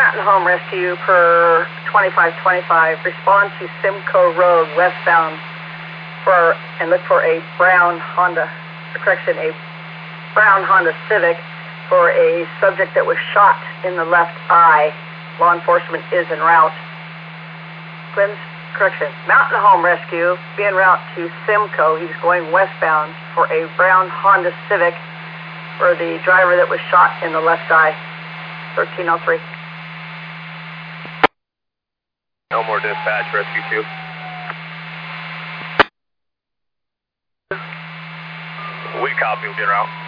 Mountain Home Rescue per 2525. Respond to Simcoe Road westbound and look for a brown Honda Civic for a subject that was shot in the left eye. Law enforcement is en route. Mountain Home Rescue, be en route to Simcoe. He's going westbound for a brown Honda Civic for the driver that was shot in the left eye. 1303. Elmore Dispatch, Rescue 2. We copy, we'll get around.